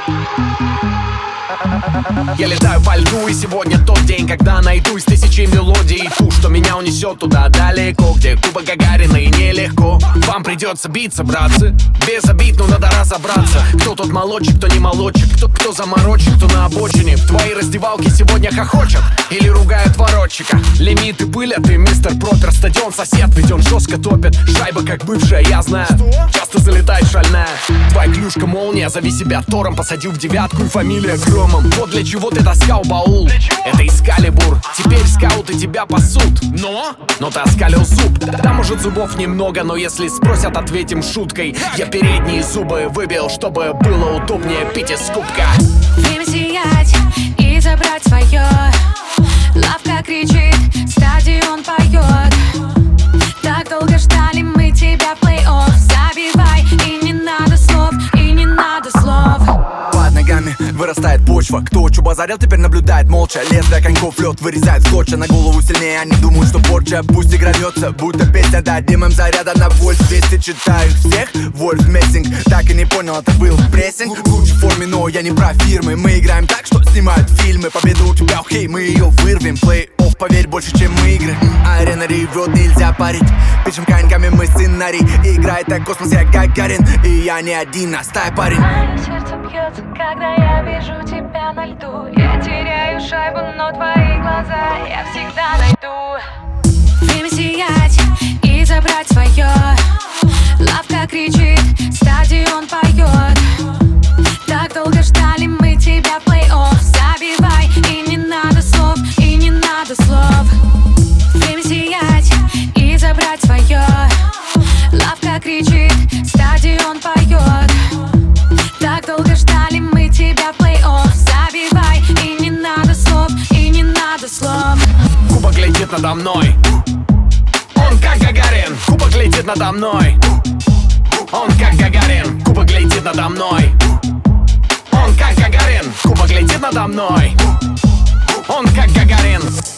Я летаю по льду, и сегодня тот день, когда найду из тысячи мелодий ту, что меня унесет туда далеко, где Куба Гагарина и нелегко. Вам придется биться, братцы, без обид, но надо разобраться. Кто тот молодчик, кто не молодчик, кто заморочек, кто на обочине. В твоей раздевалке сегодня хохочет или ругают воротчика. Лимиты пылят и мистер Пропер. Стадион сосед, ведь он жестко топит. Шайба как бывшая, я знаю, часто залетает шальная. Твоя клюшка молния, зови себя Тором. Посадил в девятку и фамилия Громом. Вот для чего ты таскал баул. Это Экскалибур. Теперь скауты тебя пасут. Но ты оскалил зуб. Да, может, зубов немного, но если спросят, ответим шуткой. Я передние зубы выбил, чтобы было удобнее пить из кубка. Время сиять и забрать свое. Лавка кричит, стадион поет. Так долго ждали мы тебя в плей-офф. Забивай, и не надо слов, и не надо слов. Под ногами вырастает почва. Кто что базарил, теперь наблюдает молча. Лезвие коньков лед вырезает скотча. На голову сильнее, они думают, что порча. Пусть игра льется, будто песня. Дадим им заряда на вольт 200. Читаю всех, Вольф Мессинг. Так и не понял, это был прессинг. В лучшей форме, но я не про фирмы. Мы играем так, что снимают фильмы. Победа у тебя, окей, мы ее вырвем. Плей-офф, поверь, больше, чем игры. Арена ревет, нельзя парить. Пишем коньками мы сценарий. Играет так космос, я Гагарин. И я не один, остай, парень. Мое сердце бьется, когда я вижу тебя на льду. Я теряю шайбу, но твои глаза я всегда найду. Время сиять и забрать свое. Лавка кричит, стадион поет. Так долго ждали мы тебя в плей-офф. Забивай, и не надо слов, и не надо слов. Время сиять и забрать свое. Лавка кричит, стадион поет. Так долго ждали мы тебя в плей-офф. Забивай, и не надо слов, и не надо слов. Кубок летит надо мной. Он как Гагарин. Кубок летит надо мной. Он как Гагарин. Кубок летит надо мной. Он как Гагарин. Кубок летит надо мной. Он как Гагарин.